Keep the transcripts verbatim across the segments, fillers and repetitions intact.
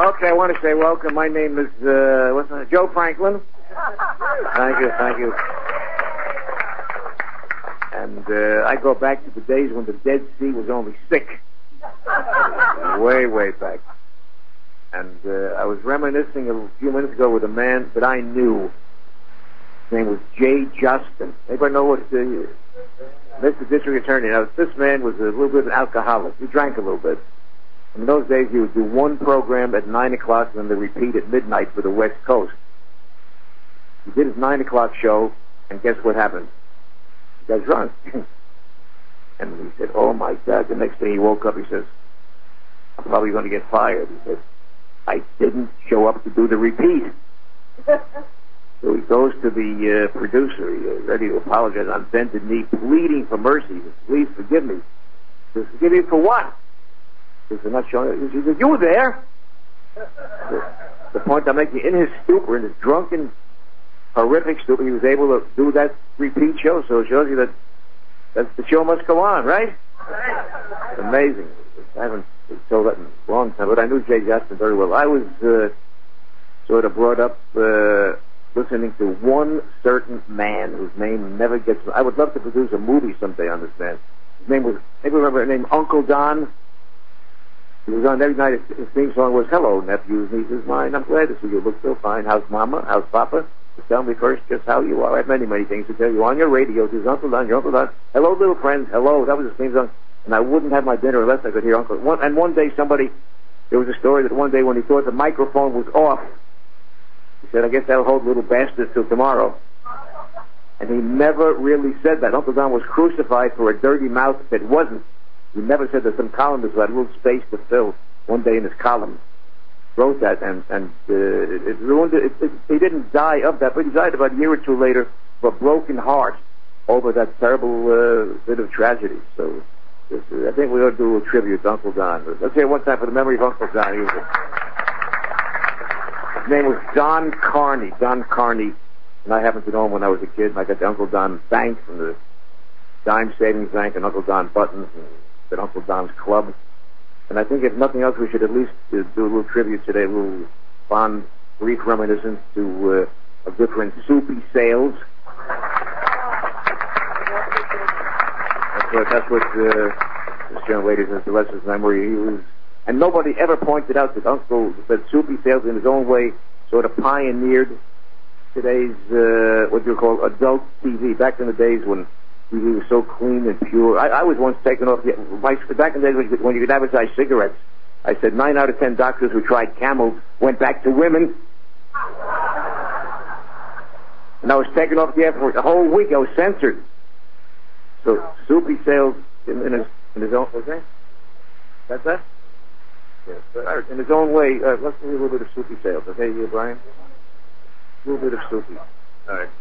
Okay, I want to say welcome. My name is, uh, what's my name? Joe Franklin. Thank you, thank you. And uh, I go back to the days when the Dead Sea was only thick. Way, way back. And uh, I was reminiscing a few minutes ago with a man that I knew. His name was Jay Justin. Anybody know what the Mister District Attorney? Now, this man was a little bit of an alcoholic. He drank a little bit. In those days, he would do one program at nine o'clock and then the repeat at midnight for the West Coast. He did his nine o'clock show, and guess what happened? He got drunk. And he said, oh, my God. The next day he woke up, he says, I'm probably going to get fired. He said, I didn't show up to do the repeat. So he goes to the uh, producer, he, uh, ready to apologize on bended knee, pleading for mercy. He says, please forgive me. He says, forgive me for what? He says, I'm not showing it. He says, you were there. The, the point I'm making, in his stupor, in his drunken, horrific stupor, he was able to do that repeat show. So it shows you that, that the show must go on, right? It's amazing. I haven't told that in a long time, but I knew Jay Justin very well. I was uh, sort of brought up uh, listening to one certain man whose name never gets... I would love to produce a movie someday on this man. His name was... Maybe remember the name Uncle Don? He was on every night. His, his theme song was, hello, nephews, nieces mine. I'm glad to see you look so fine. How's Mama? How's Papa? Just tell me first just how you are. I have many, many things to tell you. On your radio, this is Uncle Don, your Uncle Don. Hello, little friends. Hello. That was his theme song. And I wouldn't have my dinner unless I could hear Uncle. One, and one day somebody... There was a story that one day when he thought the microphone was off, he said, I guess that'll hold little bastards till tomorrow. And he never really said that. Uncle Don was crucified for a dirty mouth that wasn't. He never said that. Some columnist who had a little space to fill one day in his column wrote that, and, and uh, it, it ruined it. It, it. He didn't die of that, but he died about a year or two later of a broken heart over that terrible uh, bit of tragedy. So this, uh, I think we ought to do a tribute to Uncle Don. Let's hear it one time for the memory of Uncle Don. He was a, His name was Don Carney. Don Carney. And I happened to know him when I was a kid. And I got the Uncle Don Bank from the Dime Savings Bank and Uncle Don Buttons and the Uncle Don's Club. And I think if nothing else, we should at least uh, do a little tribute today, a little fond, brief reminiscence to uh, a good friend, Soupy Sales. That's what, that's what uh, this young lady says, the rest of his memory. He was... And nobody ever pointed out that Uncle, that Soupy Sales in his own way sort of pioneered today's, uh, what you call adult T V. Back in the days when T V was so clean and pure. I, I was once taken off, the, my, back in the days when you, could, when you could advertise cigarettes, I said nine out of ten doctors who tried Camels went back to women. And I was taken off the air for a whole week. I was censored. So Soupy Sales in, in, his, in his own, what's that? That's that? Yes, but in his own way, uh, let's do a little bit of Soupy Sales, okay, you, Brian? A little bit of Soupy. All right.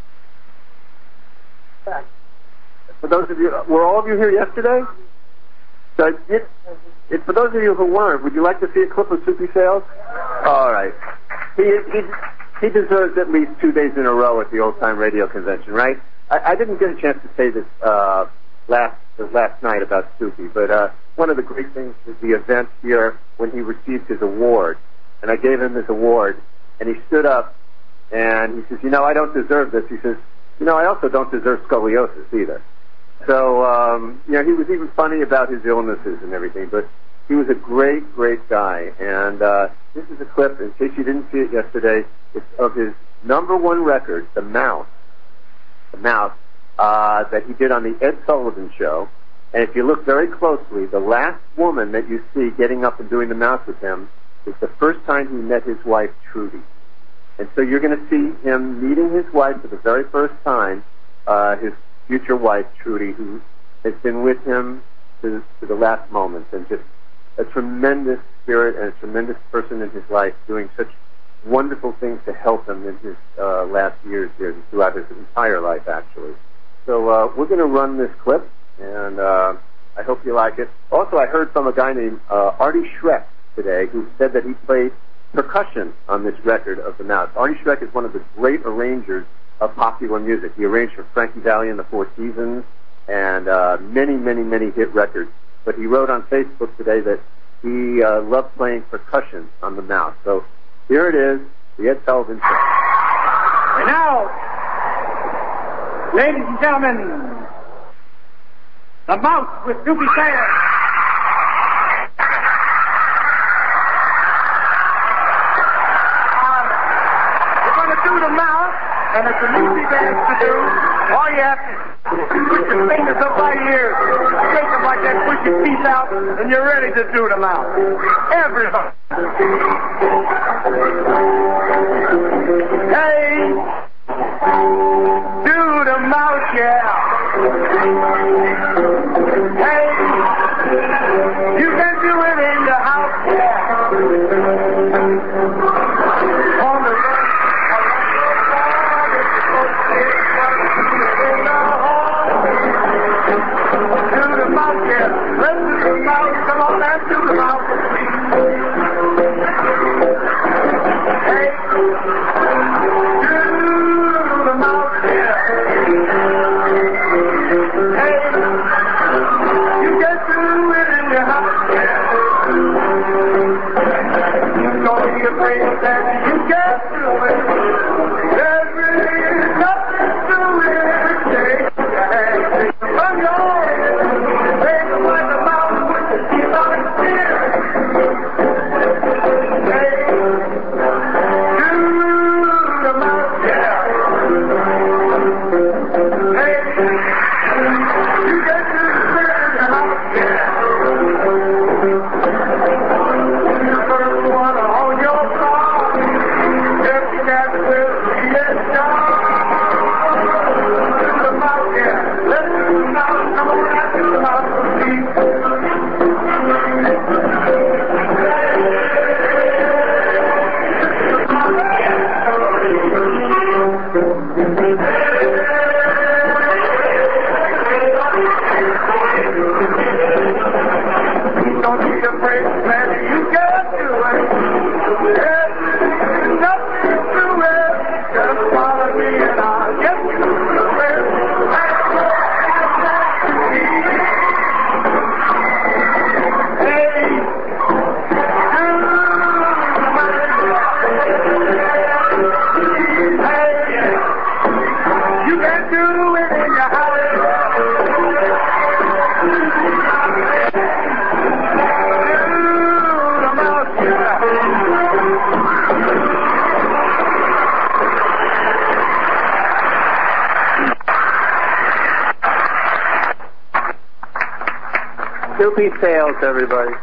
For those of you, were all of you here yesterday? So it, it, for those of you who weren't, would you like to see a clip of Soupy Sales? All right. He, he, he deserves at least two days in a row at the Old Time Radio Convention, right? I, I didn't get a chance to say this uh, last last night about Soupy, but uh, one of the great things was the event here when he received his award. And I gave him this award, and he stood up, and he says, you know, I don't deserve this. He says, you know, I also don't deserve scoliosis either. So, um, you know, he was even funny about his illnesses and everything, but he was a great, great guy. And uh, this is a clip, in case you didn't see it yesterday, it's of his number one record, The Mouse, The Mouse, uh, that he did on the Ed Sullivan Show. And if you look very closely, the last woman that you see getting up and doing The Mouse with him is the first time he met his wife, Trudy. And so you're going to see him meeting his wife for the very first time, uh, his future wife, Trudy, who has been with him to, to the last moments, and just a tremendous spirit and a tremendous person in his life, doing such wonderful things to help him in his uh, last years here, throughout his entire life, actually. So uh, we're going to run this clip, and uh, I hope you like it. Also, I heard from a guy named uh, Artie Schreck today, who said that he played percussion on this record of The Mouse. Artie Schreck is one of the great arrangers of popular music. He arranged for Frankie Valli and the Four Seasons and uh, many, many, many hit records. But he wrote on Facebook today that he uh, loved playing percussion on the mouse. So here it is, the Ed Sullivan Show. And now, ladies and gentlemen, the Mouse with Soupy Sales. Do the mouse, and it's an easy dance to do. All you have to put your fingers up by your ears, shake them like that, push your teeth out, and you're ready to do the mouse. Everybody. Hey, do the mouse, yeah. Hey, you can do it in the house, yeah. On the let's do the mouse. Come on, let's do the mouse. Hey, do the mouse, yeah. Hey, you can do it in your house, yeah. You don't be afraid of that. You can do it. There is nothing to it. Hey, from your Soupy Sales, everybody.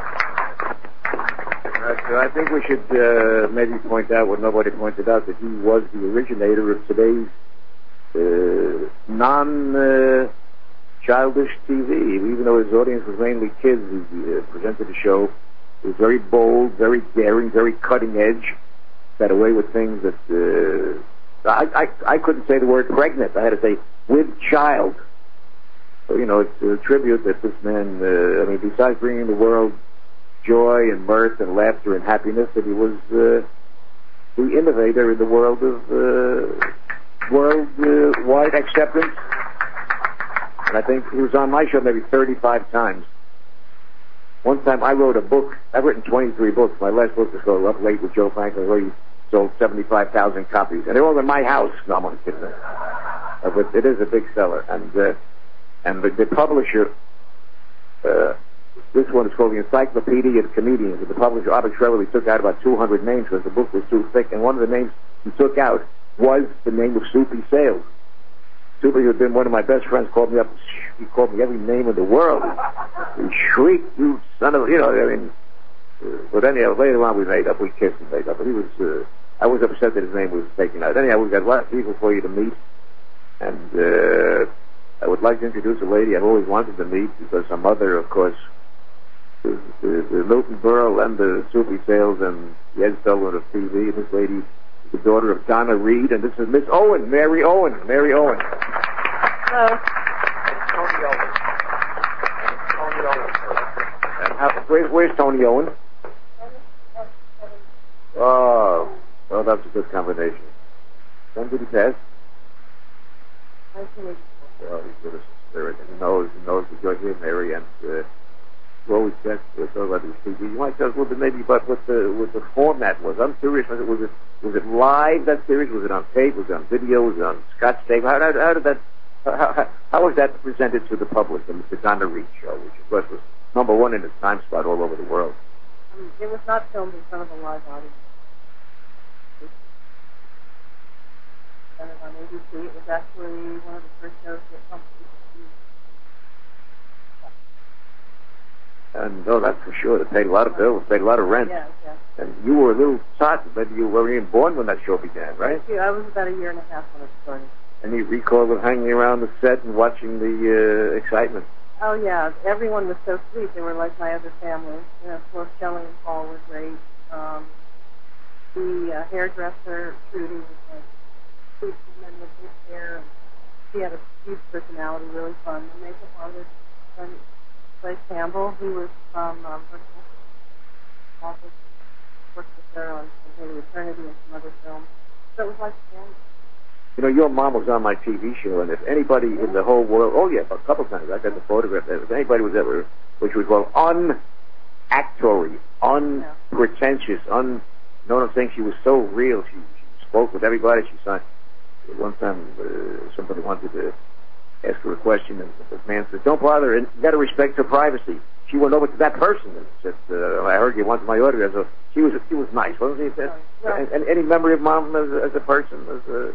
Right, so I think we should uh, maybe point out what nobody pointed out, that he was the originator of today's uh, non-childish uh, T V. Even though his audience was mainly kids, he uh, presented the show. He was very bold, very daring, very cutting edge. Got away with things that uh, I, I I couldn't say the word pregnant. I had to say with child. So, you know, it's a tribute that this man, uh, I mean, besides bringing the world joy and mirth and laughter and happiness, that he was uh, the innovator in the world of uh, worldwide acceptance. And I think he was on my show maybe thirty-five times. One time I wrote a book. I've written twenty-three books. My last book was called Up Late with Joe Franklin, where he sold seventy-five thousand copies. And they're all in my house. No, I'm only kidding. Uh, but it is a big seller. And uh, and the, the publisher, uh, this one is called the Encyclopedia of Comedians. And the publisher arbitrarily took out about two hundred names because the book was too thick. And one of the names he took out was the name of Soupy Sales. Soupy, who had been one of my best friends, called me up. He called me every name in the world. He shrieked, "You son of," you know. I mean, uh, but anyhow, later on we made up. We kissed and made up. But he was. Uh, I was upset that his name was taken out. Anyhow, we've got a lot of people for you to meet, and uh, I would like to introduce a lady I've always wanted to meet because her mother, of course, is the, the Milton Berle and the Soupy Sales and the Ed Sullivan of T V. And this lady is the daughter of Donna Reed, and this is Miss Owen, Mary Owen, Mary Owen. Hello. Tony Owen. Tony Owen. And how, where's, where's Tony Owen? Oh, well, that's a good combination. When did he pass? Well, he's with us in spirit, and he knows, he knows that you're here, Mary, and uh, Well, we checked uh, talk about these T V. You might tell us a little bit maybe about what the what the format was. I'm curious. Was it was it, was it live, that series? Was it on tape? Was it on video? Was it on Scotch tape? How, how, how did that? How, how, how was that presented to the public? The, the Donna Reed show, which of course was number one in its time slot all over the world. Um, it was not filmed in front of a live audience. On A B C, it was actually one of the first shows that companies used. And oh, that's for sure. It paid a lot of bills, paid a lot of rent. Yeah, yeah. And you were a little tot, but you weren't even born when that show began, right? Thank you. I was about a year and a half when it started. And you recall of hanging around the set and watching the uh, excitement. Oh yeah, everyone was so sweet. They were like my other family. You know, of course, Shelley and Paul were great. Um, the uh, hairdresser Trudy was like sweet woman with his hair. And she had a huge personality, really fun. The makeup artist, um, Clay Campbell, he was from um, Brooklyn office, worked with her on Hayley Eternity and some other films. So it was like a family. You know, your mom was on my T V show, and if anybody in the whole world, oh yeah, a couple times, I got the photograph there. If anybody was ever, which we call un-actory, unpretentious, un, you know what I'm saying? She was so real. She, she spoke with everybody. She signed. One time, uh, somebody wanted to ask her a question, and the man said, "Don't bother, and you got to respect her privacy." She went over to that person and said, uh, "I heard you wanted my autograph." So she was, she was nice, wasn't she? Yeah. And, and any memory of mom as, as a person, as a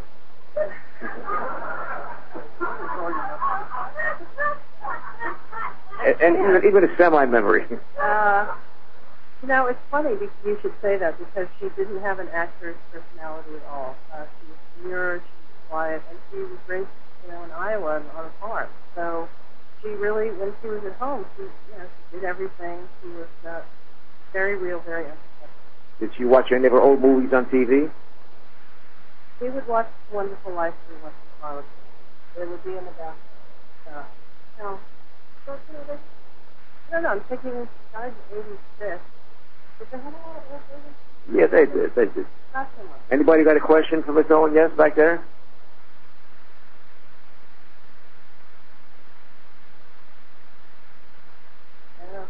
and, and even, even a semi-memory. Uh, you know, it's funny because you should say that because she didn't have an actor's personality at all. Uh, she was demure, she was quiet, and she was raised, you know, in Iowa on a farm. So she really, when she was at home, she, you know, she did everything. She was uh, very real, very empathetic. Did she watch any of her old movies on T V? We would watch Wonderful Life every once in a while. It would be in the back. Uh, no. No, no, I'm thinking it started in eighty-six. Did they have a lot of old movies? Yeah, they did. They did. Not so much. Anybody got a question for Miss Owen? Yes, back there? Yeah.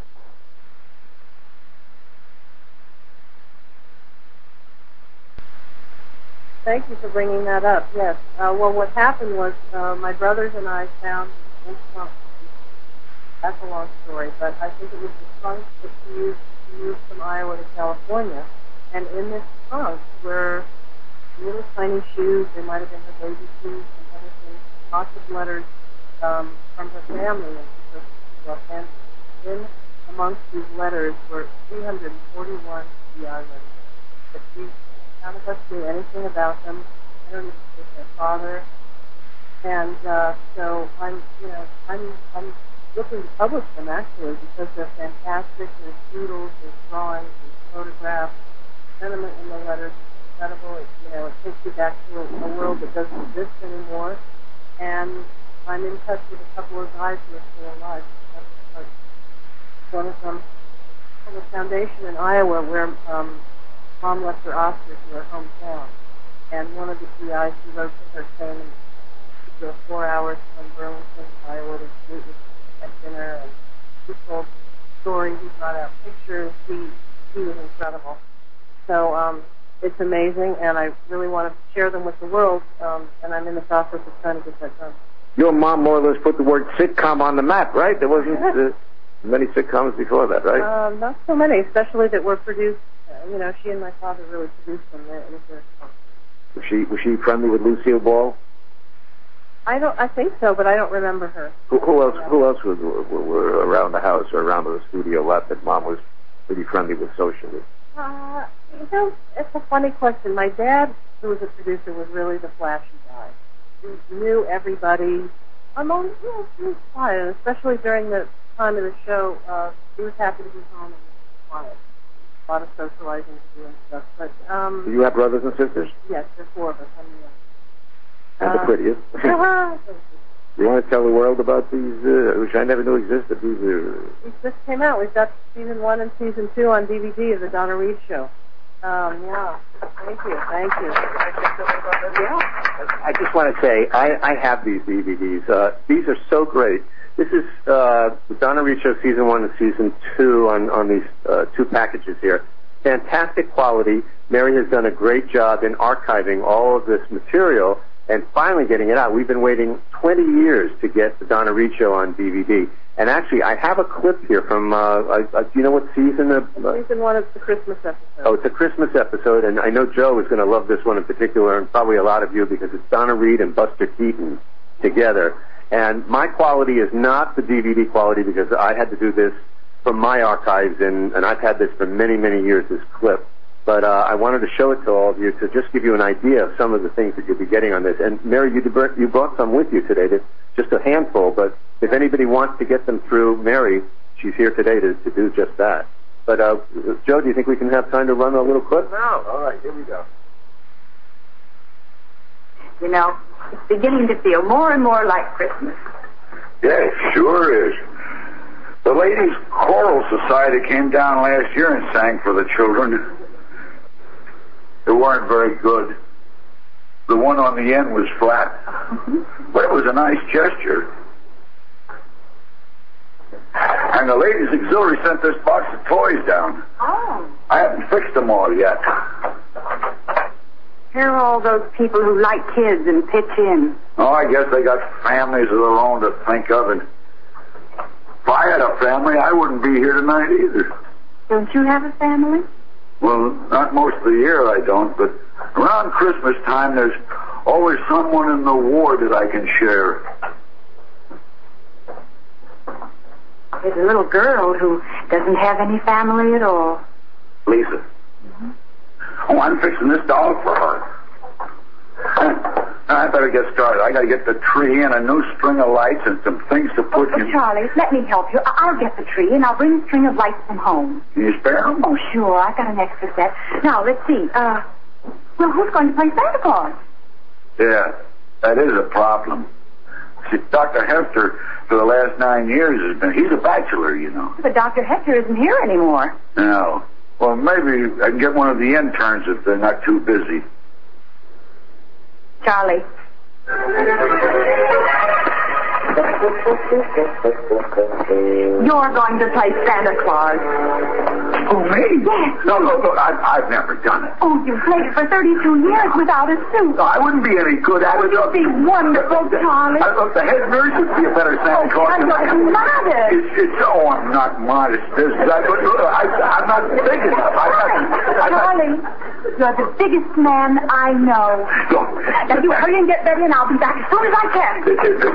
Thank you for bringing that up. Yes. Uh, well, what happened was uh, my brothers and I found in trunk. That's a long story, but I think it was the trunk that she used to move from Iowa to California. And in this trunk were little tiny shoes. They might have been her baby shoes and other things. Lots of letters um, from her family and her and in amongst these letters were three hundred forty-one G I letters that she. None of us knew anything about them. I don't even know their father. And uh, so I'm, you know, I'm, I'm looking to publish them actually because they're fantastic. There's doodles, there's drawings, there's photographs. Sentiment in the letters is incredible. It, you know, it takes you back to a, a world that doesn't exist anymore. And I'm in touch with a couple of guys who are still alive. One of them from a foundation in Iowa where. Um, Mom left her Oscar to her hometown, and one of the G Is who wrote to her saying she drove four hours from Burlington, Iowa to meet with at dinner, and he told the story, he brought out pictures, he, he was incredible. So um, it's amazing, and I really want to share them with the world, um, and I'm in the process of trying to get that done. Your mom more or less put the word sitcom on the map, right? There wasn't uh, many sitcoms before that, right? Um, not so many, especially that were produced. Uh, you know, she and my father really produced them. It was very fun. Was she was she friendly with Lucille Ball? I don't. I think so, but I don't remember her. Who, who else? Who else was were, were around the house or around the studio a lot that Mom was pretty friendly with socially? Uh, you know, it's a funny question. My dad, who was a producer, was really the flashy guy. He knew everybody. I'm always, you know, he was quiet, especially during the time of the show. Uh, he was happy to be home and quiet. A lot of socializing to do and stuff. But um, do you have brothers and sisters? Yes, there's four of us. I'm the and uh, the prettiest. You want to tell the world about these, uh, which I never knew existed? These are. These just came out. We've got season one and season two on D V D of the Donna Reed Show. Um, yeah. Thank you. Thank you. Yeah. I just want to say, I, I have these D V Ds. Uh, these are so great. This is uh, the Donna Reed Show Season one and Season two on, on these uh, two packages here. Fantastic quality. Mary has done a great job in archiving all of this material and finally getting it out. We've been waiting twenty years to get the Donna Reed Show on D V D. And actually, I have a clip here from, uh, uh, do you know what season? Of, uh, season one is the Christmas episode. Oh, it's a Christmas episode, and I know Joe is going to love this one in particular, and probably a lot of you, because it's Donna Reed and Buster Keaton together. And my quality is not the D V D quality, because I had to do this from my archives, and, and I've had this for many, many years, this clip. But uh, I wanted to show it to all of you to just give you an idea of some of the things that you'll be getting on this. And Mary, you, did, you brought some with you today, that's just a handful, but if anybody wants to get them through Mary, she's here today to, to do just that. But, uh, Joe, do you think we can have time to run a little clip? No. All right, here we go. You know, it's beginning to feel more and more like Christmas. Yeah, it sure is. The Ladies Choral Society came down last year and sang for the children. They weren't very good. The one on the end was flat, but it was a nice gesture. And the Ladies Auxiliary sent this box of toys down. Oh. I haven't fixed them all yet. Here are all those people who like kids and pitch in. Oh, I guess they got families of their own to think of. And if I had a family, I wouldn't be here tonight either. Don't you have a family? Well, not most of the year I don't, but around Christmas time there's always someone in the ward that I can share. There's a little girl who doesn't have any family at all. Lisa. Mm-hmm. Oh, I'm fixing this doll for her. I better get started. I gotta get the tree and a new string of lights and some things to put oh, in. Charlie, let me help you. I- I'll get the tree and I'll bring a string of lights from home. Can you spare them? Oh, sure. I got an extra set. Now, let's see. Uh, well, who's going to play Santa Claus? Yeah, that is a problem. See, Doctor Hefter, for the last nine years, has been, he's a bachelor, you know. But Doctor Hector isn't here anymore. No. Well, maybe I can get one of the interns if they're not too busy. Charlie. You're going to play Santa Claus. Oh, me? Yes. No, no, no, I've, I've never done it. Oh, you've played it for thirty-two years without a suit. No, I wouldn't be any good at it. You'd be wonderful, Charlie. I thought the head nurse would be a better Santa Oh, Claus I'm than I not am. modest. It's, it's, oh, I'm not modest. This, I, I, I'm not big enough. I'm not, I'm Charlie, you're the biggest man I know. not, Now, you hurry and get ready, and I'll be back as soon as I can.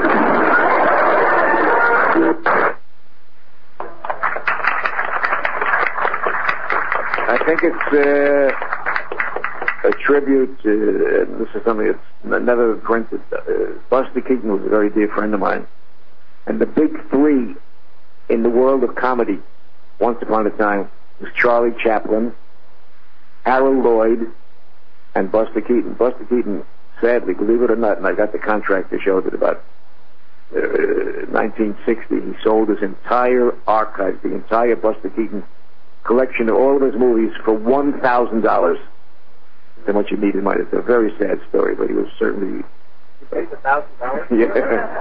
I think it's uh, a tribute, uh, and this is something that's never printed. Uh, Buster Keaton was a very dear friend of mine. And the big three in the world of comedy, once upon a time, was Charlie Chaplin, Harold Lloyd, and Buster Keaton. Buster Keaton, sadly, believe it or not, and I got the contract to show that about uh, nineteen sixty, he sold his entire archive, the entire Buster Keaton collection of all of his movies for one thousand dollars. How much you need in mind. It's a very sad story, but he was certainly... You paid one thousand dollars? Yeah.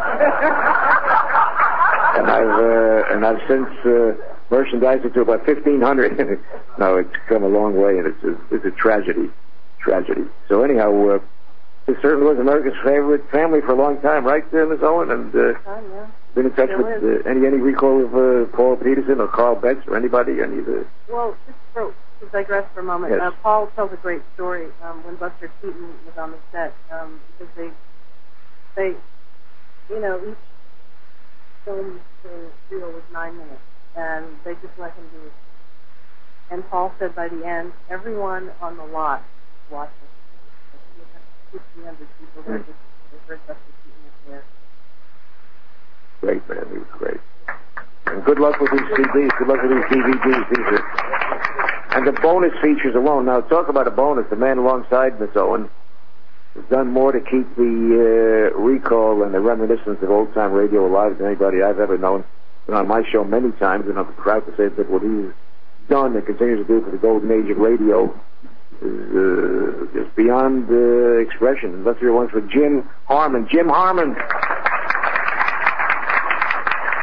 and I've uh, and I've since uh, merchandised it to about fifteen hundred. No, it's come a long way, and it's a, it's a tragedy. Tragedy. So anyhow, uh, it certainly was America's favorite family for a long time, right, uh, Miz Owen? And uh, Oh, yeah. been in touch Still with is. uh, any any recall of uh, Paul Peterson or Carl Betts or anybody? Any of the... Well, just for, to digress for a moment, Yes. uh, Paul tells a great story um, when Buster Keaton was on the set, um, because they, they, you know, each film reel was nine minutes, and they just let him do it. And Paul said by the end, everyone on the lot watched it. fifteen hundred people there just they heard Buster Keaton was there. Great, man. He was great. And good luck with these C Ds. Good luck with these D V Ds. These are... And the bonus features alone. Now, talk about a bonus. The man alongside Miss Owen has done more to keep the uh, recall and the reminiscence of old-time radio alive than anybody I've ever known. Been on my show many times, and I'm proud to say that what he's done and continues to do for the golden age of radio is uh, just beyond uh, expression. And let's hear one for Jim Harmon. Jim Harmon.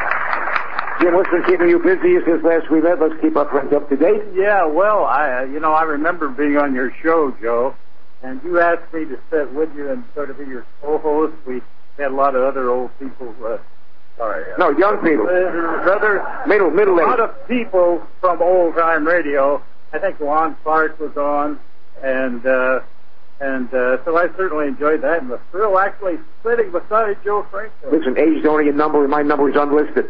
Jim, what's been keeping you busy since last we met? Let's keep our friends up to date. Yeah, well, I, uh, you know, I remember being on your show, Joe, and you asked me to sit with you and sort of be your co-host. We had a lot of other old people. Uh, sorry. Uh, no, young people. Uh, rather, middle, middle age. A lot of people from old time radio. I think Lon Clark was on, and uh, and uh, so I certainly enjoyed that. And the thrill actually sitting beside Joe Franco. Listen, age is only a number, and my number is unlisted.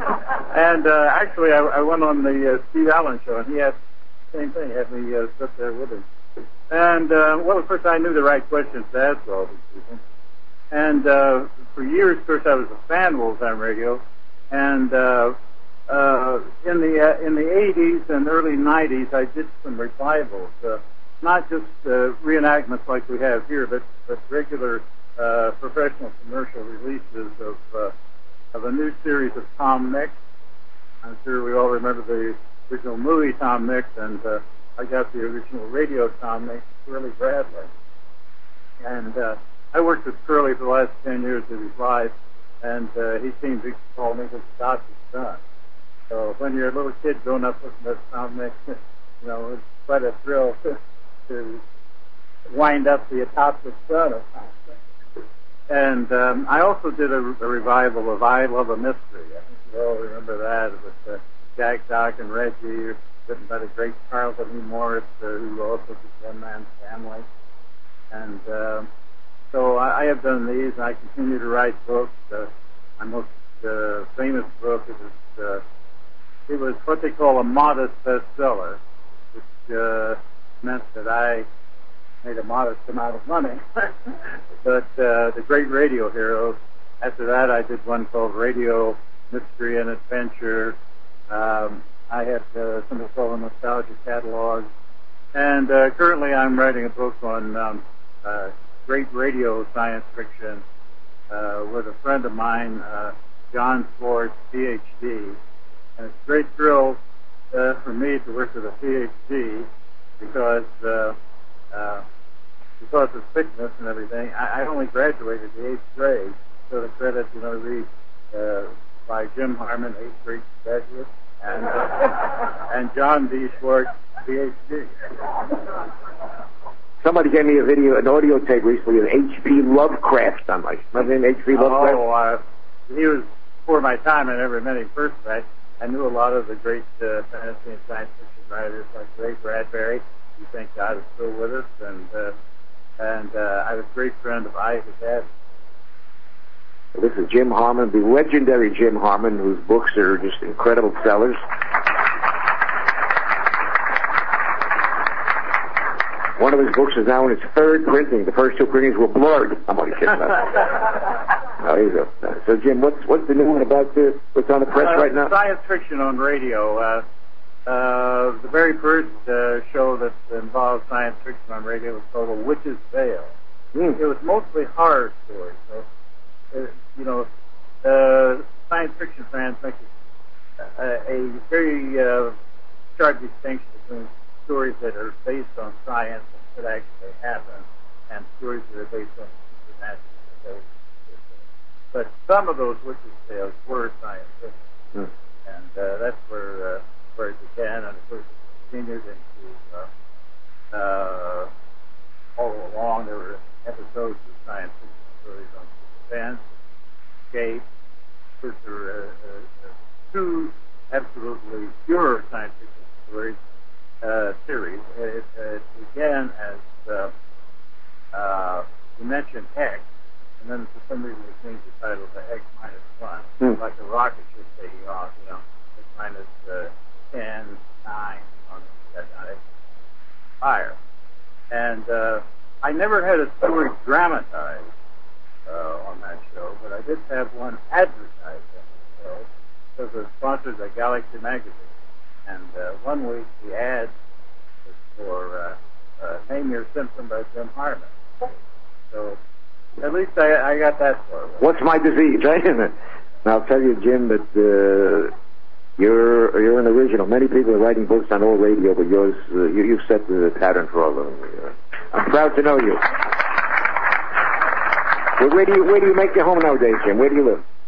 And uh, actually, I, I went on the uh, Steve Allen show, and he had the same thing. He had me uh, sit there with him. And, uh, well, of course, I knew the right questions to ask all these people. And uh, for years, of course, I was a fan of old time radio. And uh, uh, in the uh, in the eighties and early nineties, I did some revivals. Uh, not just uh, reenactments like we have here, but, but regular uh, professional commercial releases of uh, of a new series of Tom Mix. I'm sure we all remember the original movie Tom Mix, and uh, I got the original radio Tom Mix, Curly Bradley. And uh, I worked with Curly for the last ten years of his life, and uh, he seemed to call me his adopted son. So when you're a little kid growing up listening to Tom Mix, you know, it's quite a thrill to, to wind up the adopted son of Tom Mix. And um, I also did a, a revival of I Love a Mystery. I think you all remember that. It was uh, Jack, Doc, and Reggie, written by the great Carlton E. Morris, uh, who also did One Man's Family. And uh, so I, I have done these, and I continue to write books. Uh, my most uh, famous book, it was, uh, it was what they call a modest bestseller, which uh, meant that I made a modest amount of money. But uh, the great radio heroes. After that, I did one called Radio Mystery and Adventure. Um, I had uh, something called a Nostalgia Catalog. And uh, currently I'm writing a book on um, uh, great radio science fiction uh, with a friend of mine, uh, John Swartz, P H D. And it's a great thrill uh, for me to work with a P H D because uh, uh, because of sickness and everything. I, I only graduated the eighth grade, so the credit, you know, read uh, by Jim Harmon, eighth grade graduate, and uh, and John D. Schwartz, P H D. Somebody gave me a video, an audio tape recently of H P Lovecraft. I'm like, remember H P Lovecraft? Oh, uh, he was before my time. I never met him personally. I knew a lot of the great uh, fantasy and science fiction writers like Ray Bradbury. We thank God is still with us, and uh, and uh, I was a great friend of Isaac Asimov. This is Jim Harmon, the legendary Jim Harmon, whose books are just incredible sellers. One of his books is now in its third printing. The first two printings were blurred. I'm only kidding about that. Oh, here you go. So, Jim, what's what's the new one about the, what's on the press uh, right now? Science fiction on radio. Uh, uh, the very first uh, show that involved science fiction on radio was called A Witch's Veil. Mm. It was mostly horror stories. So, uh, you know, uh, science fiction fans make a, a very uh, sharp distinction between stories that are based on science and could actually happen, and stories that are based on supernatural. But some of those witches' tales were science fiction, mm. and uh, that's where uh, where it began, and of course it continued into uh, uh, all along. There were episodes of science fiction stories on Suspense, Escape. Of course, there were uh, uh, two absolutely pure science fiction stories. Uh, series. It, it began as uh, uh, you mentioned X, and then for some reason we changed the title to X minus one, mm. like a rocket ship taking off. You know, X minus uh, ten, nine on that on X fire. And uh, I never had a story dramatized uh, on that show, but I did have one advertised on the show because it was sponsored by Galaxy Magazine. And uh, one week the ad was for uh, uh, Name Your Symptom by Jim Harmon. So at least I, I got that far. What's my disease, right? And I'll tell you, Jim, that uh, you're you're an original. Many people are writing books on old radio, but yours, uh, you, you've set the pattern for all of them. I'm proud to know you. Well, where do you where do you make your home nowadays, Jim? Where do you live?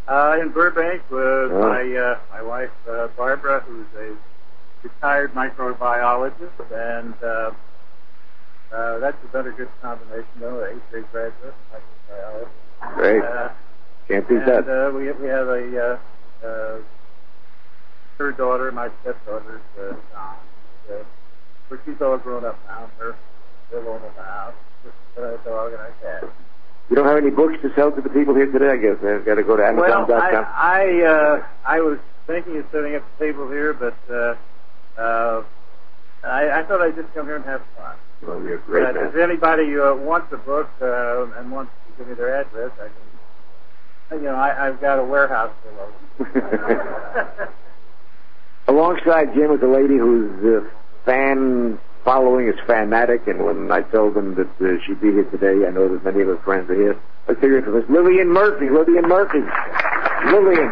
Uh, in Burbank with Oh. my uh, my wife uh, Barbara, who's a retired microbiologist, and uh, uh, that's another good combination, though. An eighth grade graduate, microbiologist. Great. Uh, Can't beat and that. uh, we we have a uh, uh, her daughter, my stepdaughter, uh, Dawn. Uh, but she's all grown up now. They're they're alone in the house. Just a dog and a cat. You don't have any books to sell to the people here today, I guess. They've got to go to Amazon Well, dot com. I I, uh, I was thinking of setting up a table here, but uh, uh, I, I thought I'd just come here and have fun. Well, you're a great But man. if anybody uh, wants a book uh, and wants to give me their address, I can. You know, I, I've got a warehouse full of them. Alongside Jim is a lady whose uh, fan following is fanatic, and when I told them that uh, she'd be here today, I know that many of her friends are here. Let's hear it for this. Lillian Murphy. Lillian Murphy. Lillian.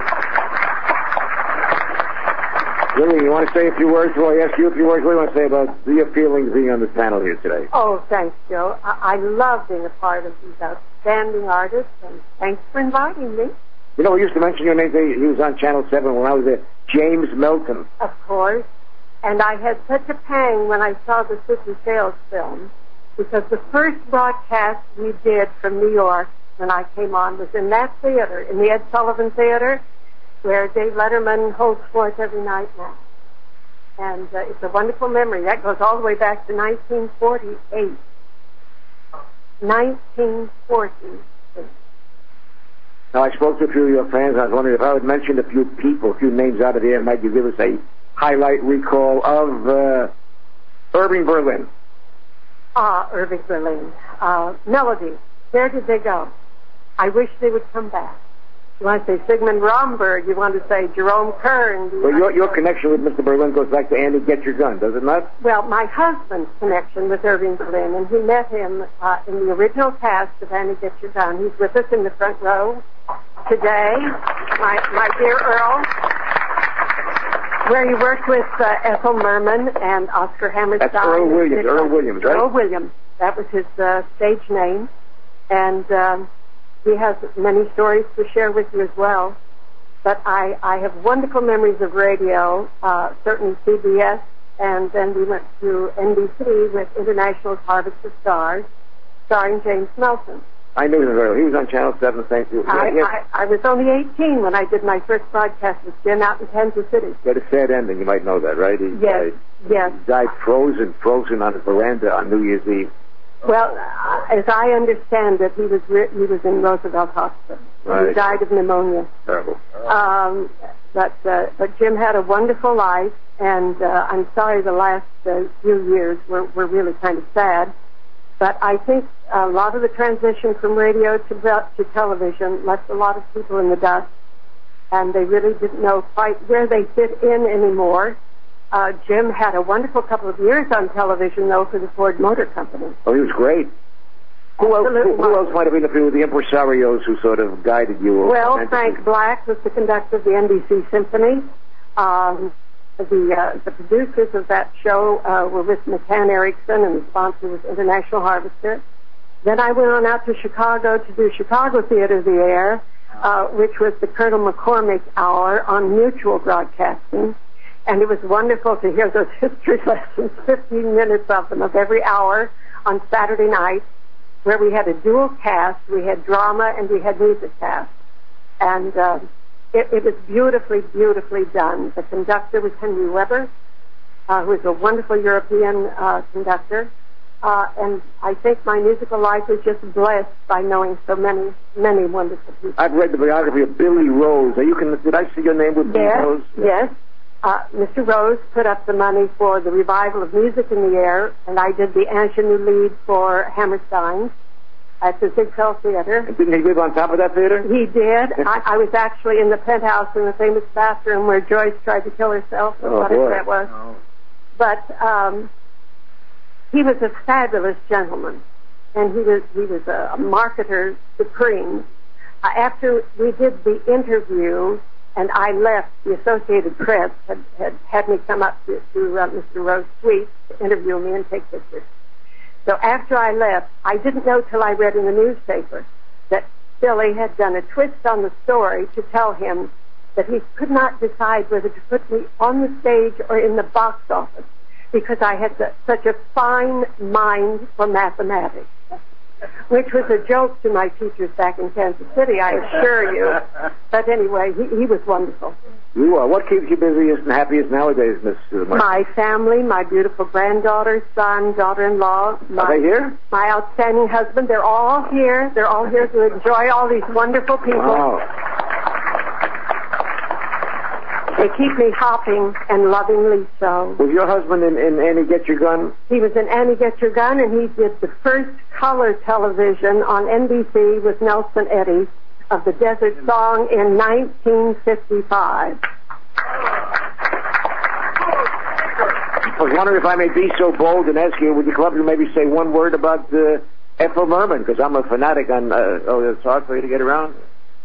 Lillian, you want to say a few words before I ask you a few words? What do you want to say about your feelings being on this panel here today? Oh, thanks, Joe. I, I love being a part of these outstanding artists, and thanks for inviting me. You know, we used to mention your name. He was on Channel seven when I was there. James Melton. Of course. And I had such a pang when I saw the City Sales film, because the first broadcast we did from New York when I came on was in that theater, in the Ed Sullivan Theater, where Dave Letterman holds forth every night now. And uh, it's a wonderful memory. That goes all the way back to nineteen forty-eight. nineteen forty-eight. Now, I spoke to a few of your fans. I was wondering if I would mention a few people, a few names out of there, might you give us a highlight recall of uh, Irving Berlin? Ah, Irving Berlin. Uh, Melody. Where did they go? I wish they would come back. You want to say Sigmund Romberg. You want to say Jerome Kern. You Well, your, want your to- connection with Mister Berlin goes back to Andy Get Your Gun, does it not? Well, my husband's connection with Irving Berlin, and he met him uh, in the original cast of Annie Get Your Gun. He's with us in the front row today, my, my dear Earl, where he worked with uh, Ethel Merman and Oscar Hammerstein. That's Earl and Williams, Dick Earl Clark. Williams, right? Earl Williams. That was his uh, stage name. And um, he has many stories to share with you as well. But I, I have wonderful memories of radio, uh, certainly C B S, and then we went to N B C with International's Harvest of Stars, starring James Melton. I knew him earlier. He was on Channel seven, thank you. I, Yeah, I, I was only eighteen when I did my first broadcast with Jim out in Kansas City. he had a sad ending. You might know that, right? He Yes, died, yes. he died frozen, frozen on his veranda on New Year's Eve. Well, uh, as I understand it, he was re- he was in Roosevelt Hospital. Right. He died of pneumonia. Terrible. Um, but uh, but Jim had a wonderful life, and uh, I'm sorry the last uh, few years were, were really kind of sad. But I think a lot of the transition from radio to to television left a lot of people in the dust, and they really didn't know quite where they fit in anymore. Uh, Jim had a wonderful couple of years on television, though, for the Ford Motor Company. Oh, he was great. Who else, who, Absolutely. who else might have been a few of the impresarios who sort of guided you? or Well, presented Frank you? Black was the conductor of the N B C Symphony. Um, the uh, the producers of that show uh, were with McCann Erickson, and the sponsor was International Harvester. Then I went on out to Chicago to do Chicago Theater of the Air, uh, which was the Colonel McCormick Hour on Mutual Broadcasting. And it was wonderful to hear those history lessons, fifteen minutes of them, of every hour on Saturday night, where we had a dual cast. We had drama and we had music cast. And uh, it, it was beautifully, beautifully done. The conductor was Henry Weber, uh, who is a wonderful European uh, conductor. Uh, and I think my musical life is just blessed by knowing so many, many wonderful people. I've read the biography of Billy Rose. Are you can, did I see your name with Billy Yes, Rose? yes. Uh, Mister Rose put up the money for the revival of Music in the Air, and I did the ingenue lead for Hammerstein at the Ziegfeld Theater. And didn't he live on top of that theater? He did. I, I was actually in the penthouse in the famous bathroom where Joyce tried to kill herself, or Oh, whatever boy. that was. Oh. But um, he was a fabulous gentleman, and he was he was a, a marketer supreme. Uh, after we did the interview, and I left, the Associated Press had, had, had me come up to, to uh, Mister Rose's suite to interview me and take pictures. So after I left, I didn't know till I read in the newspaper that Billy had done a twist on the story to tell him that he could not decide whether to put me on the stage or in the box office because I had the, such a fine mind for mathematics, which was a joke to my teachers back in Kansas City, I assure you. But anyway, he, he was wonderful. You are. What keeps you busiest and happiest nowadays, Miss Martin? My family, my beautiful granddaughter, son, daughter-in-law. My, Are they here? My outstanding husband. They're all here. They're all here to enjoy all these wonderful people. Oh. They keep me hopping and lovingly so. Was your husband in, in Annie Get Your Gun? He was in Annie Get Your Gun, and he did the first color television on N B C with Nelson Eddy of the Desert Song in nineteen fifty-five. I was wondering if I may be so bold and ask you, would you club to maybe say one word about uh, Ethel Merman, because I'm a fanatic on, uh, oh, it's hard for you to get around?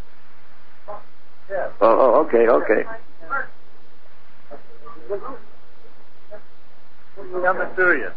Yeah. Oh, oh, okay, okay. Coming to you.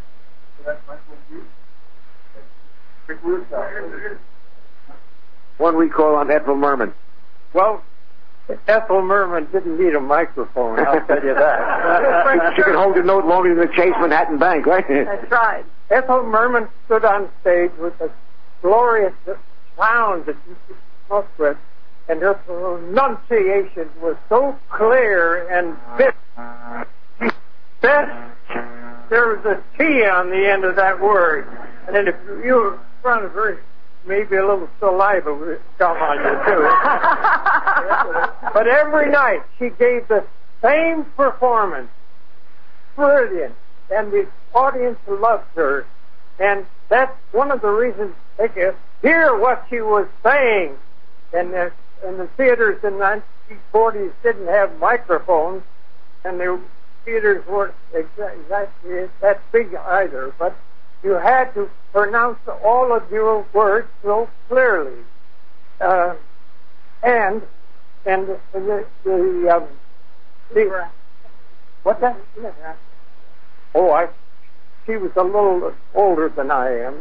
One recall on Ethel Merman. Well, Ethel Merman didn't need a microphone, I'll tell you that. She could hold a note longer than the Chase Manhattan Bank, right? That's right. Ethel Merman stood on stage with a glorious sound that you could smoke with, and her pronunciation was so clear and fit. She said there was a T on the end of that word, and then if you were in front of her, maybe a little saliva would come on you too. But every night she gave the same performance, brilliant, and the audience loved her, and that's one of the reasons they could hear what she was saying. And the, and the theaters in the nineteen forties didn't have microphones, and the theaters weren't exactly that big either, but you had to pronounce all of your words so clearly. Uh, and and the, the, the, um, the what's that? Oh, I. She was a little older than I am.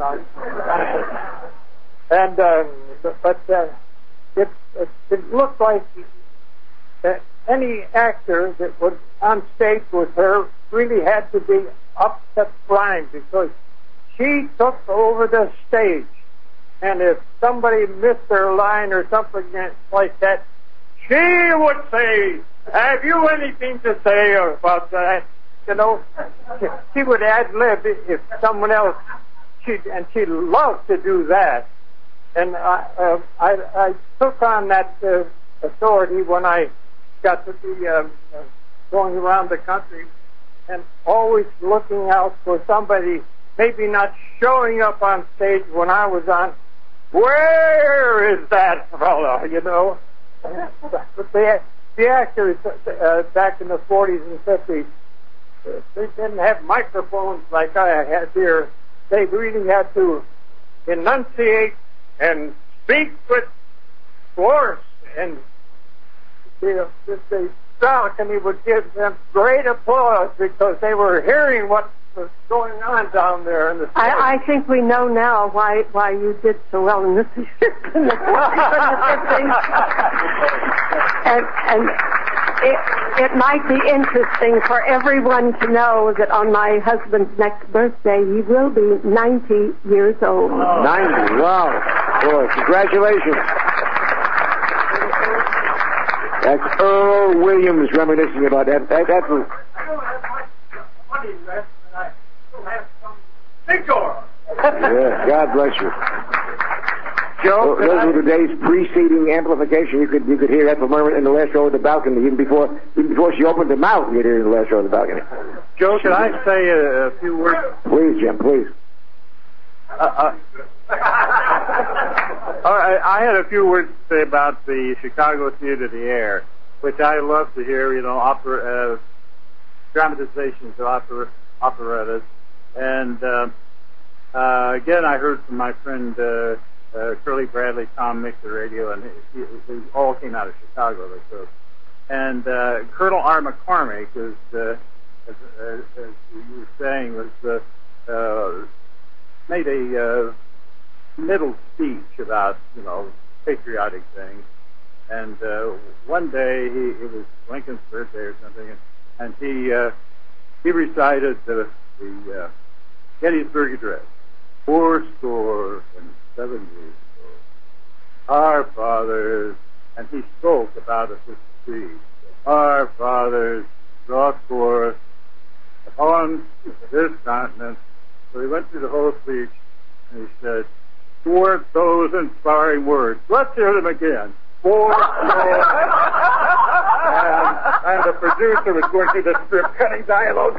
and uh, but uh, it, it it looked like that any actor that was on stage with her really had to be up to prime, because she took over the stage, and if somebody missed their line or something like that, she would say, "Have you anything to say about that?" You know, she would ad-lib if someone else, she and she loved to do that. And I, uh, I, I took on that uh, authority when I got to be uh, going around the country and always looking out for somebody maybe not showing up on stage when I was on. Where is that fellow? You know, but the the actors uh, back in the forties and fifties, they didn't have microphones like I had here. They really had to enunciate and speak with force, and you know, the balcony would give them great applause because they were hearing what was going on down there in the stage. I, I think we know now why why you did so well in the fifties and the fifties. and and it, it might be interesting for everyone to know that on my husband's next birthday, he will be ninety years old. Oh. ninety, wow. Boy, congratulations. That's Earl Williams reminiscing about that. that that's a... Yeah, God bless you. Joe, those I... were the days preceding amplification. You could you could hear Ethel Merman in the last row of the balcony, even before even before she opened her mouth. You'd hear her in the last row of the balcony. Joe, can I say a, a few words? Please, Jim, please. Uh, uh, all right, I had a few words to say about the Chicago Theater of the Air, which I love to hear. You know, opera, uh, dramatizations of opera, operettas, and. Uh, Uh, again, I heard from my friend uh, uh, Curly Bradley, Tom Mix, the radio, and he, he all came out of Chicago. So. And uh, Colonel R. McCormick, is, uh, as, as, as you were saying, was uh, uh, made a uh, middle speech about, you know, patriotic things. And uh, one day, he, it was Lincoln's birthday or something, and, and he uh, he recited the, the uh, Gettysburg Address. Four score and seven years ago, our fathers, and he spoke about us as a creed. Our fathers brought forth upon this continent. So he went through the whole speech, and he said, "Towards those inspiring words." Let's hear them again. Four score. and, and the producer was going through the strip cutting dialogue.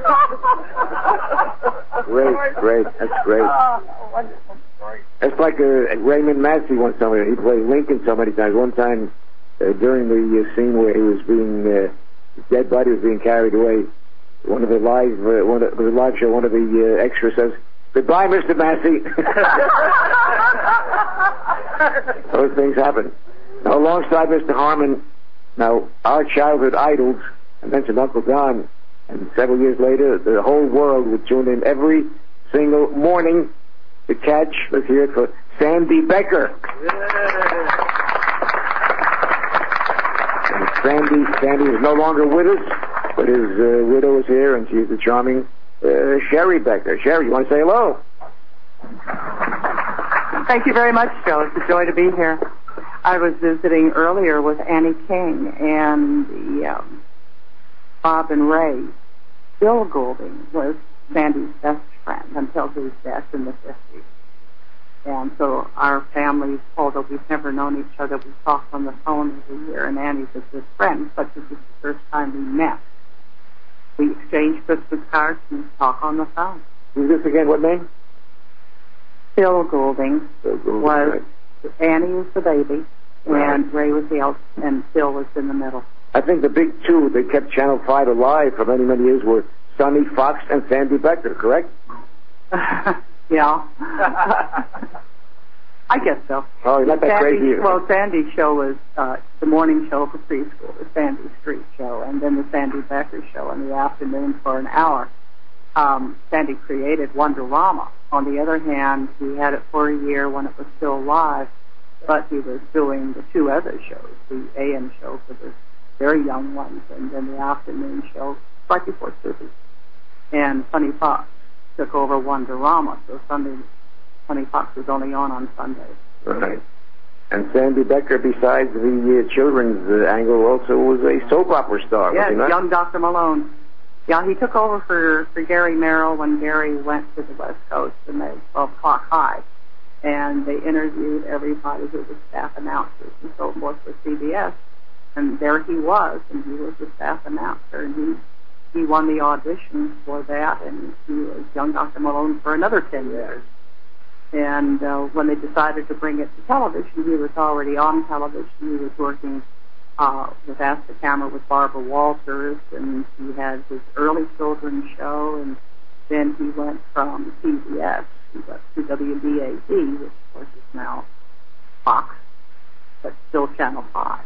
Great, great. That's great. Oh, wonderful story. It's like uh, Raymond Massey once told me. He played Lincoln so many times. One time uh, during the uh, scene where he was being, uh, his dead body was being carried away, one of the live, uh, one of the live show, one of the uh, extras says, "Goodbye, Mister Massey." Those things happen. Now, alongside Mister Harmon, now our childhood idols, I mentioned Uncle Don, and several years later, the whole world would tune in every single morning to catch, let's hear it for Sandy Becker. And Sandy, Sandy is no longer with us, but his uh, widow is here, and she's the charming uh, Sherry Becker. Sherry, you want to say hello? Thank you very much, Joe. It's a joy to be here. I was visiting earlier with Annie King and the um, Bob and Ray. Bill Goulding was Sandy's best friend until his death in the fifties. And so our families, although we've never known each other, we talk on the phone every year, and Annie's a good friend, but this is the first time we met. We exchange Christmas cards and talk on the phone. Who's this again? What name? Bill Goulding, Bill Goulding was... right. Annie was the baby, right. and Ray was the eldest, and Bill was in the middle. I think the big two that kept Channel five alive for many, many years were Sonny Fox and Sandy Becker, correct? Yeah. I guess so. Oh, you're not that Sandy, crazy. Well, Sandy's show was uh, the morning show for preschool, the Sandy Street show, and then the Sandy Becker show in the afternoon for an hour. Um, Sandy created Wonderama. On the other hand, he had it for a year when it was still live, but he was doing the two other shows, the A M show for the very young ones, and then the afternoon show right before Susie. And Sonny Fox took over Wonderama, so Sunday, Sonny Fox was only on on Sundays. Right. And Sandy Becker, besides the uh, children's uh, angle, also was a soap opera star. Yes, was he not? young Doctor Malone. Yeah, he took over for, for Gary Merrill when Gary went to the West Coast and they twelve o'clock high. And they interviewed everybody who was staff announcers and so forth for C B S. And there he was, and he was the staff announcer. And he, he won the audition for that, and he was young Doctor Malone for another ten years. And uh, when they decided to bring it to television, he was already on television. He was working Uh, with Ask the Camera with Barbara Walters, and he had his early children's show, and then he went from C B S he went to W B A D, which of course is now Fox, but still Channel five.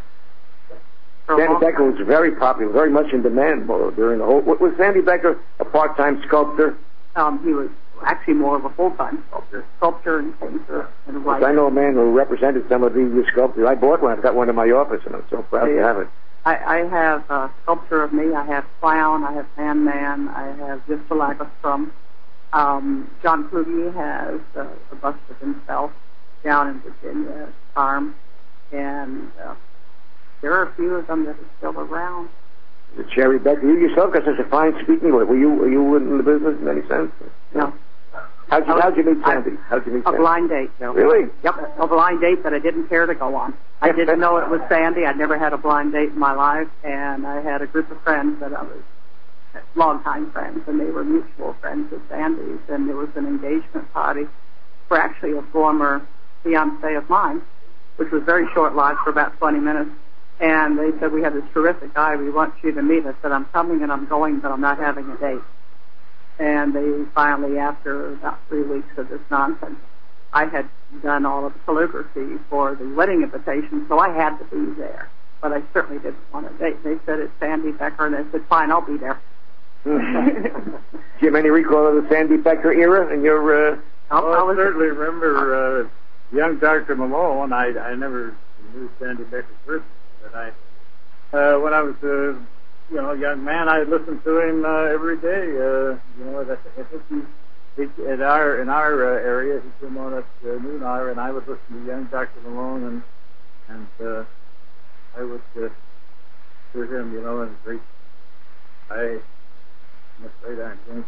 Sandy Becker was very popular, very much in demand during the whole... Was Sandy Becker a part-time sculptor? Um, he was actually more of a full-time sculptor, sculptor and painter and writer. I know a man who represented some of the sculptures. I bought one. I've got one in my office, and I'm so proud yeah. to have it. I, I have a sculpture of me. I have Clown. I have Man Man. I have Vista Lagerstrom. Um, John Kluge has uh, a bust of himself down in Virginia Farm, and uh, there are a few of them that are still around. Sherry Becker, you yourself got such a fine speaking voice. Were you were you in the business in any sense? No. How'd you, how'd you meet Sandy? How'd you meet A Sandy? blind date, Joe. Really? Yep, a blind date that I didn't care to go on. I didn't know it was Sandy. I'd never had a blind date in my life, and I had a group of friends that I was longtime friends, and they were mutual friends with Sandy's, and there was an engagement party for actually a former fiance of mine, which was very short-lived for about twenty minutes. And they said, we have this terrific guy, we want you to meet. I said, I'm coming and I'm going, but I'm not having a date. And they finally, after about three weeks of this nonsense, I had done all of the calligraphy for the wedding invitation, so I had to be there. But I certainly didn't want a date. They said, it's Sandy Becker, and I said, fine, I'll be there. Do you have any recall of the Sandy Becker era in your... Uh... Oh, I certainly remember uh, young Doctor Malone. I, I never knew Sandy Becker personally. But I, uh, when I was a you know a young man, I listened to him uh, every day. Uh, you know, that I think he. He, in our in our uh, area, he came on at uh, noon hour, and I would listen to young Doctor Malone, and and uh, I would uh, hear him, you know, and great. I, I'm afraid I'm going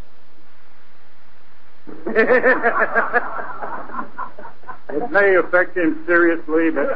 to have. It may affect him seriously, but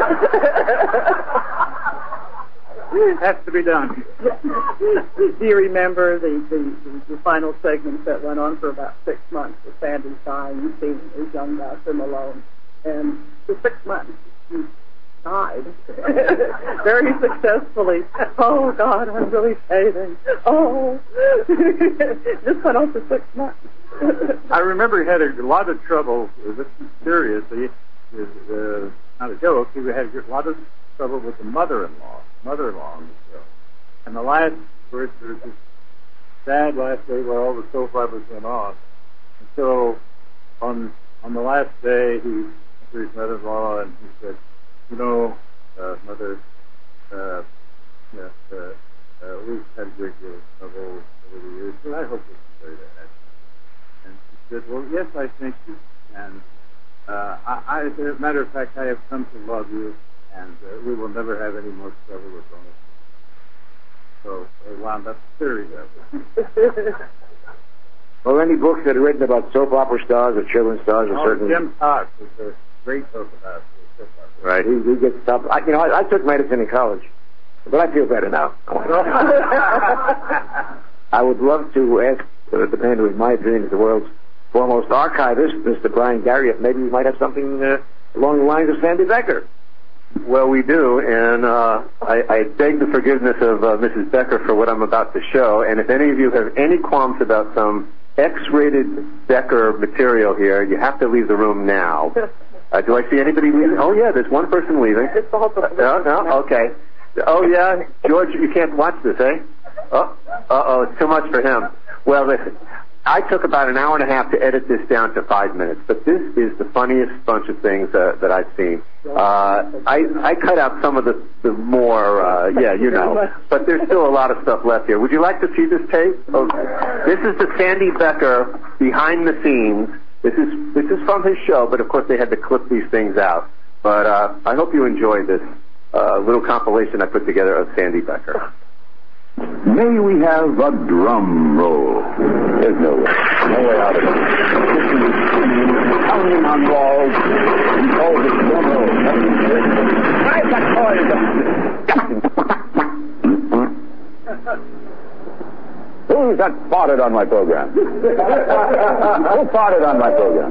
it has to be done. Do you remember the, the, the final segments that went on for about six months with Sandy dying and seeing his young Doctor Malone? And for six months, he died very successfully. Oh, God, I'm really fading. Oh. Just went on for six months. I remember he had a lot of trouble. This is serious. He, is, uh, not a joke. He had a lot of trouble with the mother-in-law. Mother-in-law on the show. And the last, there was this sad last day where all the soap operas went off. And so on on the last day, he went to his mother-in-law and he said, you know, uh, Mother, uh, yes, uh, uh, we've had a great deal of trouble over the years, but I hope we can carry that. And she said, well, yes, I think you can. Uh, I, I, as a matter of fact, I have come to love you, and uh, we will never have any more trouble with Rona. So they wound up the series of it. Well, any books that are written about soap opera stars or children's stars are oh, certainly... Jim Cox was a great book about soap opera. Right, he, he gets stuff. I, you know, I, I took medicine in college, but I feel better now. I would love to ask uh, the man who, in my opinion, is the world's foremost archivist, Mister Brian Gary, if maybe we might have something uh, along the lines of Sandy Becker. Well, we do, and uh, I, I beg the forgiveness of uh, Missus Becker for what I'm about to show, and if any of you have any qualms about some X-rated Becker material here, you have to leave the room now. Uh, do I see anybody leaving? Oh, yeah, there's one person leaving. No, no, okay. Oh, yeah, George, you can't watch this, eh? Oh, uh-oh, it's too much for him. Well, listen, I took about an hour and a half to edit this down to five minutes, but this is the funniest bunch of things uh, that I've seen. Uh, I, I cut out some of the, the more, uh, yeah, you know, but there's still a lot of stuff left here. Would you like to see this tape? Oh, this is the Sandy Becker behind the scenes. This is this is from his show, but of course they had to clip these things out. But uh, I hope you enjoy this uh, little compilation I put together of Sandy Becker. May we have a drum roll? There's no way. No way out of it. Pounding on walls. He calls it drum roll. Where's that noise? Who's that farted on my program? Who farted on my program?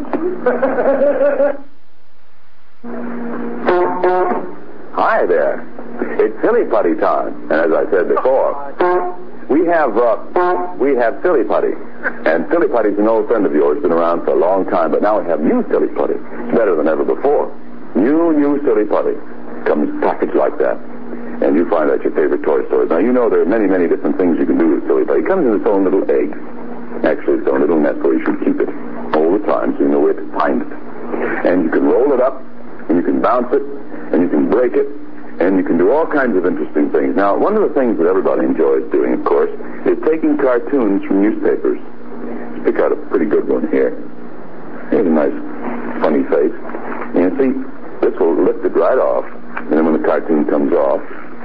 Hi there. It's Silly Putty time, and as I said before, we have uh, we have Silly Putty, and Silly Putty's an old friend of yours, been around for a long time, but now we have new Silly Putty. It's better than ever before. New, new Silly Putty comes packaged like that, and you find that at your favorite toy stores. Now you know there are many, many different things you can do with Silly Putty. It comes in its own little egg, actually its own little nest where you should keep it all the time, so you know where to find it. And you can roll it up, and you can bounce it, and you can break it. And you can do all kinds of interesting things. Now, one of the things that everybody enjoys doing, of course, is taking cartoons from newspapers. Let's pick out a pretty good one here. Here's a nice, funny face. And you see, this will lift it right off. And then when the cartoon comes off,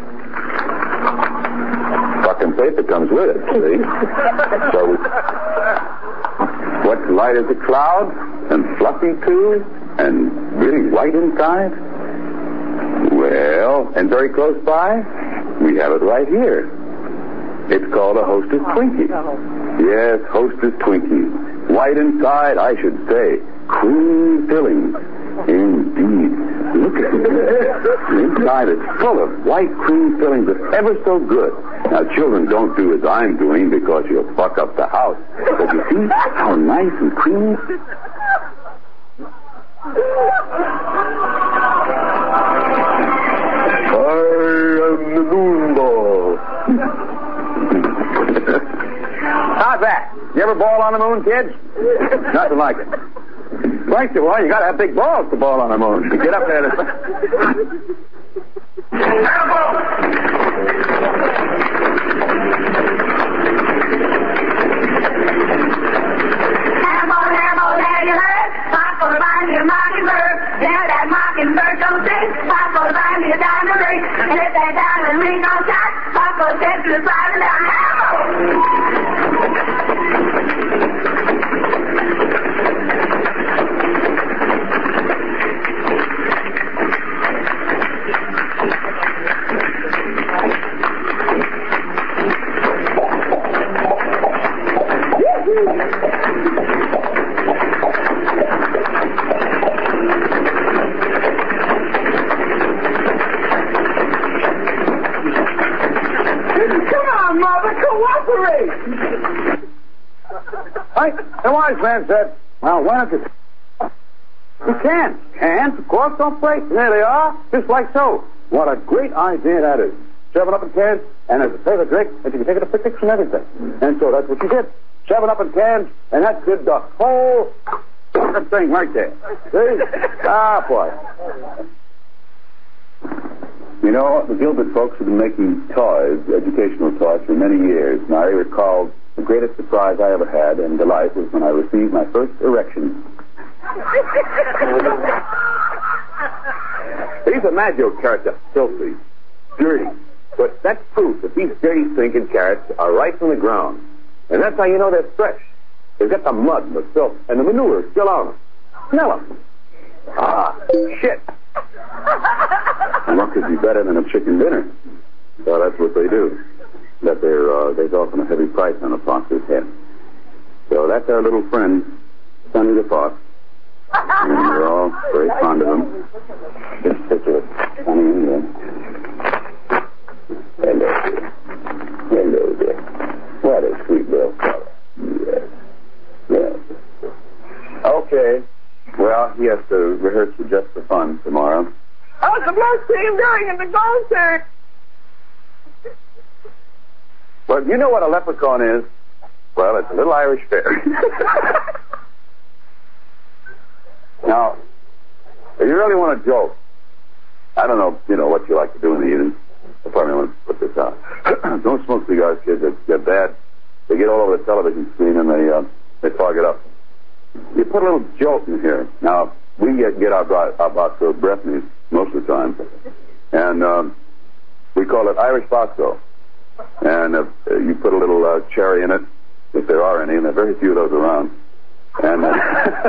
fucking paper comes with it, see? So, what's light as a cloud, and fluffy too, and really white inside? Well, and very close by, we have it right here. It's called a Hostess Twinkie. Yes, Hostess Twinkie. White inside, I should say. Cream filling. Indeed. Look at it. Inside it's full of white cream fillings that's ever so good. Now, children, don't do as I'm doing because you'll fuck up the house. But you see how nice and creamy? I am the moon ball. How's that? You ever ball on the moon, kids? Nothing like it. First of all, you gotta have big balls to ball on the moon. Get up there. Mockingbird, yeah, that mockingbird don't sing. Pop goes buy me a diamond ring, and if that diamond ring don't shine, Pop goes dead to the side of the Right? The wise man said, well, why don't you... You can. Cans, of course, don't break. There they are, just like so. What a great idea that is. Seven up in cans, and as a favorite drink, and you can take it to picnics and everything. And so that's what you did. Seven up in cans, and that did the whole fucking thing right there. See? Ah, boy. You know, the Gilbert folks have been making toys, educational toys, for many years. And I recall the greatest surprise I ever had and delight was when I received my first erection. These Maggio carrots are filthy, dirty. But that's proof that these dirty, stinking carrots are right from the ground. And that's how you know they're fresh. They've got the mud and the filth and the manure still on them. Smell them. Ah, shit. And what could be better than a chicken dinner? Well, that's what they do. But there, uh, there's often a heavy price on a fox's head. So that's our little friend, Sonny the Fox. And we're all very fond of him. Just picture it, Sonny in there. Hello, dear. Hello, dear. What a sweet little fellow. Yes. Yes. Okay. Well, he has to rehearse for just for fun tomorrow. Oh, the blue team going in the gold tank. Well, you know what a leprechaun is? Well, it's a little Irish fairy. Now, if you really want to joke, I don't know, you know, what you like to do in the evening. I probably want to put this out. Don't smoke cigars, kids. They're, they're bad. They get all over the television screen and they uh, they fog it up. You put a little jolt in here. Now, we get, get our, our box of breath mints most of the time. And um, we call it Irish Boxo. And uh, you put a little uh, cherry in it, if there are any, and there are very few of those around. And, uh,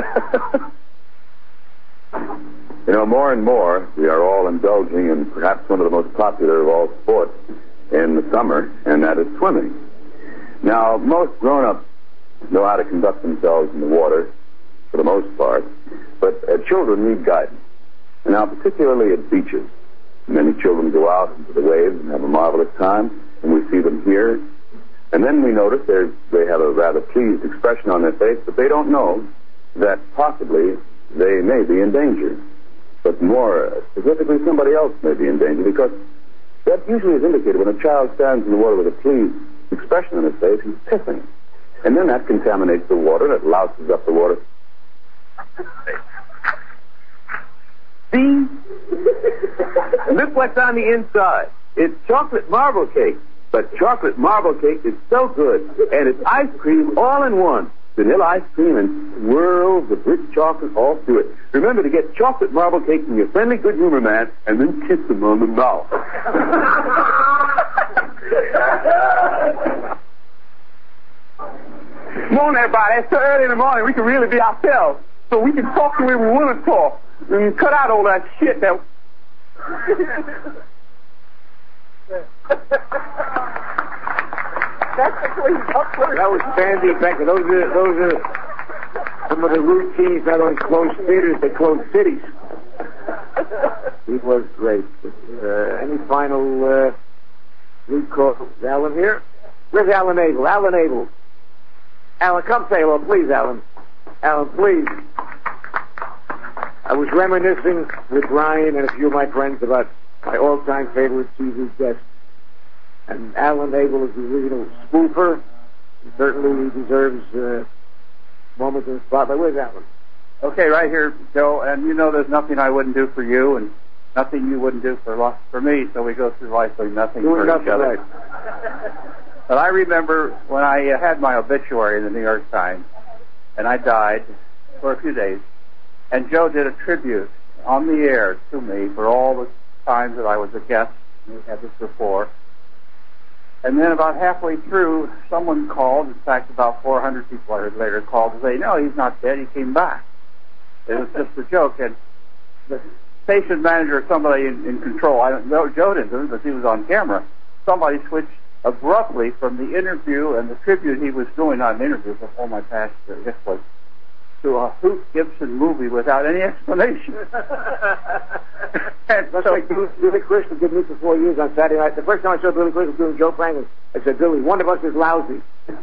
you know, more and more, we are all indulging in perhaps one of the most popular of all sports in the summer, and that is swimming. Now, most grown-ups know how to conduct themselves in the water, for the most part, but uh, children need guidance. Now, particularly at beaches, many children go out into the waves and have a marvelous time, and we see them here. And then we notice they have a rather pleased expression on their face, but they don't know that possibly they may be in danger. But more specifically, somebody else may be in danger, because that usually is indicated when a child stands in the water with a pleased expression on his face, he's pissing. And then that contaminates the water, and it louses up the water. See? Look what's on the inside. It's chocolate marble cake. But chocolate marble cake is so good, and it's ice cream all in one. Vanilla ice cream and swirls of rich chocolate all through it. Remember to get chocolate marble cake from your friendly good humor man, and then kiss him on the mouth. Come on, everybody. It's so early in the morning. We can really be ourselves. So we can talk the way we want to talk. And cut out all that shit that... That was Sandy Becker. Those are, those are some of the routines, not only closed theaters, they closed cities. He was great. Uh, any final uh, recall? Is Alan here? Where's Alan Abel? Alan Abel. Alan, come say hello, please, Alan. Alan, please. I was reminiscing with Ryan and a few of my friends about my all-time favorite T V guest. And Alan Abel is the original spoofer. And certainly he deserves uh, moments in the spotlight. Where's Alan? Okay, right here, Joe, and you know there's nothing I wouldn't do for you, and nothing you wouldn't do for lo- for me, so we go through life doing nothing Doing for nothing each other. right. But I remember when I uh, had my obituary in the New York Times, and I died for a few days, and Joe did a tribute on the air to me for all the times that I was a guest. We had this before. And then about halfway through, someone called, in fact about four hundred people I heard later called to say, no, he's not dead, he came back. It was just a joke. And the station manager or somebody in, in control, I don't know, Joe didn't do it because he was on camera, somebody switched abruptly from the interview and the tribute he was doing, not an interview, before my past guest was, to a Hoot Gibson movie without any explanation. And that's so, like Billy Crystal did me for four years on Saturday night. The first time I saw Billy Crystal doing Joe Franklin, I said, Billy, one of us is lousy. And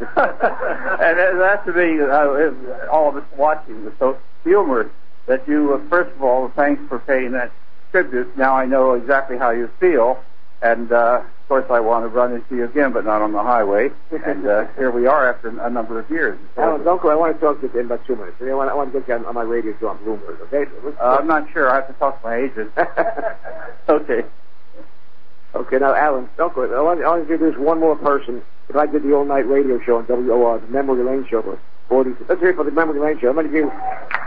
that to me, uh, all of us watching was so humorous that you, uh, first of all, thanks for paying that tribute. Now I know exactly how you feel. And, uh, of course, I want to run into you again, but not on the highway. And uh, here we are after a number of years. Alan, don't go. I want to talk to you in about two minutes. I want, I want to get you on, on my radio show on Bloomberg, okay? Uh, I'm not sure. I have to talk to my agent. Okay. Okay, now, Alan, don't go. I want, I want to introduce one more person. If I did the all-night radio show on W O R, the Memory Lane Show for forty. Let's hear it for the Memory Lane Show. How many of you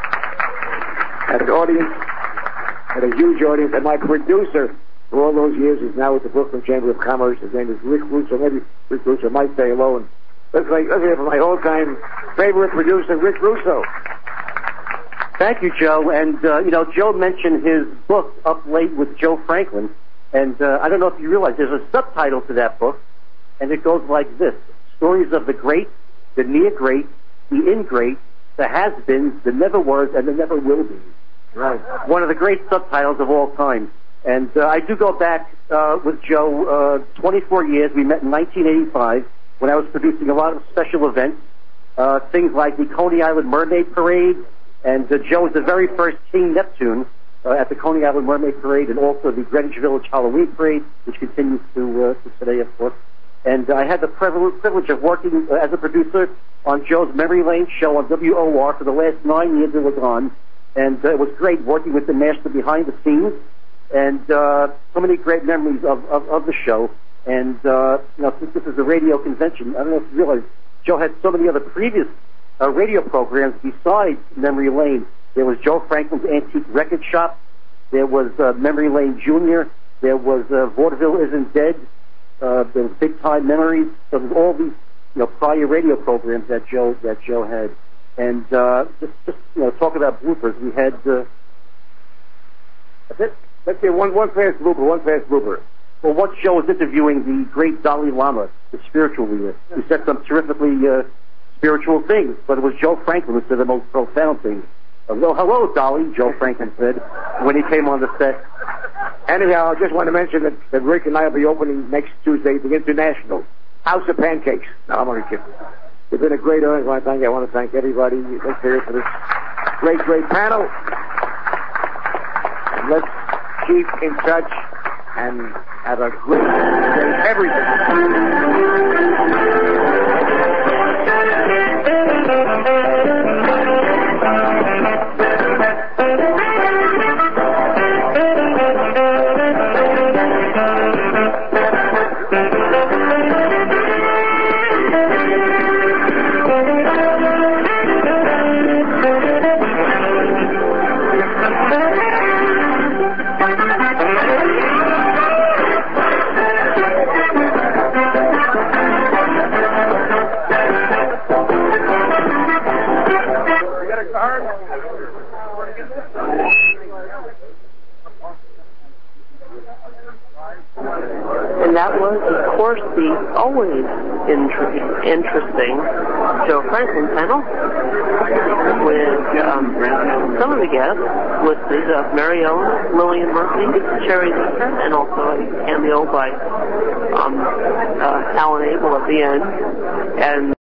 had an audience, had a huge audience, and my producer for all those years is now with the Brooklyn Chamber of Commerce. His name is Rick Russo. Maybe Rick Russo might say hello. And let's, like, let's hear from my all-time favorite producer, Rick Russo. Thank you, Joe. And, uh, you know, Joe mentioned his book, Up Late with Joe Franklin. And uh, I don't know if you realize there's a subtitle to that book, and it goes like this: Stories of the Great, the Near Great, the Ingrate, the Has-Beens, the Never Was, and the Never Will Be. Right. One of the great subtitles of all time. And uh, I do go back uh, with Joe uh, twenty-four years. We met in nineteen eighty-five when I was producing a lot of special events, uh, things like the Coney Island Mermaid Parade, and uh, Joe was the very first King Neptune uh, at the Coney Island Mermaid Parade, and also the Greenwich Village Halloween Parade, which continues to, uh, to today, of course. And uh, I had the privilege, privilege of working uh, as a producer on Joe's Memory Lane show on W O R for the last nine years it was on, and uh, it was great working with the master behind the scenes. And uh, so many great memories of, of, of the show. And, uh, you know, since this is a radio convention, I don't know if you realize, Joe had so many other previous uh, radio programs besides Memory Lane. There was Joe Franklin's Antique Record Shop. There was uh, Memory Lane Junior There was uh, Vaudeville Isn't Dead. Uh, there was Big Time Memories. So there's all these, you know, prior radio programs that Joe that Joe had. And uh, just, just, you know, talk about bloopers. We had... Uh, that's it. Let's hear one, one fast blooper, one fast blooper. Well, once Joe was interviewing the great Dalai Lama, the spiritual leader, who said some terrifically uh, spiritual things, but it was Joe Franklin who said the most profound things. Uh, well, hello, Dolly, Joe Franklin said when he came on the set. Anyhow, I just want to mention that, that Rick and I will be opening next Tuesday the International House of Pancakes. No, I'm only kidding. It's been a great audience. I want to thank, I want to thank everybody. Let's hear it for this great, great panel. And let's keep in touch and have a great, great everything. And that was, of course, the always inter- interesting Joe Franklin panel with um, some of the guests listed of Mary Ellen, Lillian Murphy, Cherry Leaker, and also a cameo by um, uh, Alan Abel at the end. And